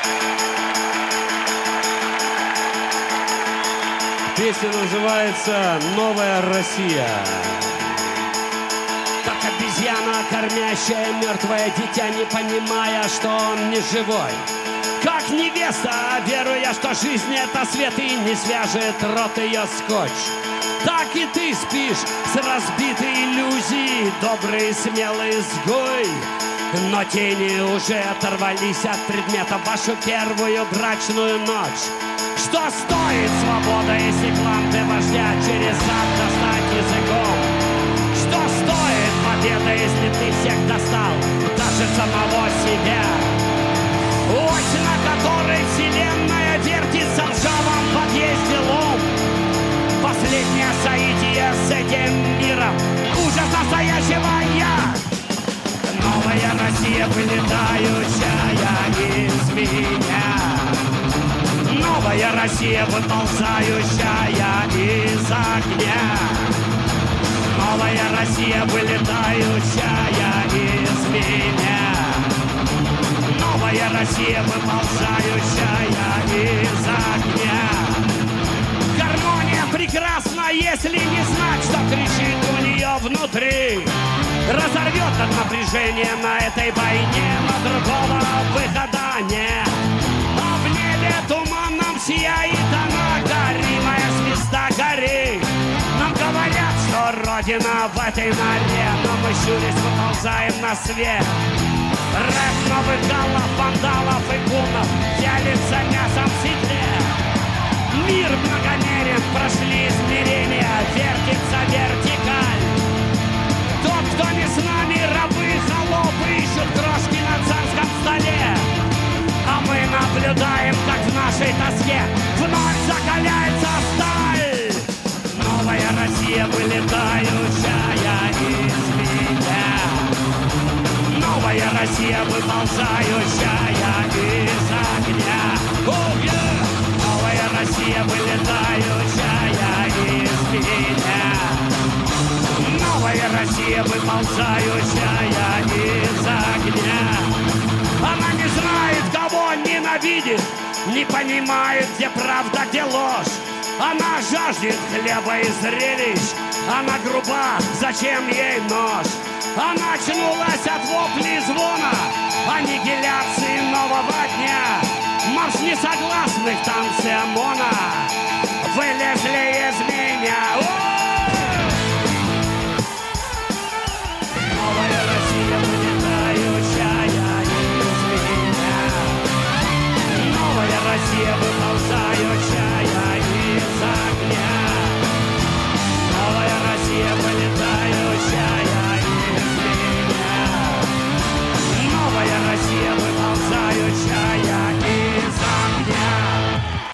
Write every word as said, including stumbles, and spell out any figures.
Песня называется «Новая Россия». Как обезьяна, кормящая мертвое дитя, не понимая, что он не живой. Как невеста, веруя, что жизнь это свет и не свяжет рот ее скотч. Так и ты спишь с разбитой иллюзией, добрый смелый изгой. Но тени уже оторвались от предмета в вашу первую брачную ночь. Что стоит свобода, если кланты вождя через зад достать языком? Что стоит победа, если ты всех достал, даже самого себя? Ось, на которой вселенная вертится в ржавом подъезде лом. Последнее соитие с этим миром, ужас настоящего я. Новая Россия, вылетающая из меня. Новая Россия, выползающая из огня. Новая Россия, вылетающая из меня. Новая Россия, выползающая из огня. Гармония прекрасна, если не знать, что кричит у нее внутри. Разорвет от напряжения на этой войне, но другого выхода нет. А в небе туманом сияет она, горимая звезда гори. Нам говорят, что Родина в этой норе, но мы щурясь выползаем на свет. Рэп новых галлов, вандалов и гунов вялится мясом в седле. Мир многомерен, прошли измерения, вертится вертикаль. Тот, кто не с нами, рабы, холопы, ищут крошки на царском столе. А мы наблюдаем, как в нашей тоске вновь закаляется сталь. Новая Россия, вылетающая из меня. Новая Россия, выползающая из огня. Oh, yeah! Новая Россия, вылетающая из меня. Новая Россия, выползающая из огня. Она не знает, кого ненавидит, не понимает, где правда, где ложь. Она жаждет хлеба и зрелищ, она груба, зачем ей нож? Она очнулась от воплей звона, аннигиляции нового дня. Марш несогласных, танцы ОМОНа вылезли из меня. Новая Россия, вылетающая из меня. Новая Россия, выползающая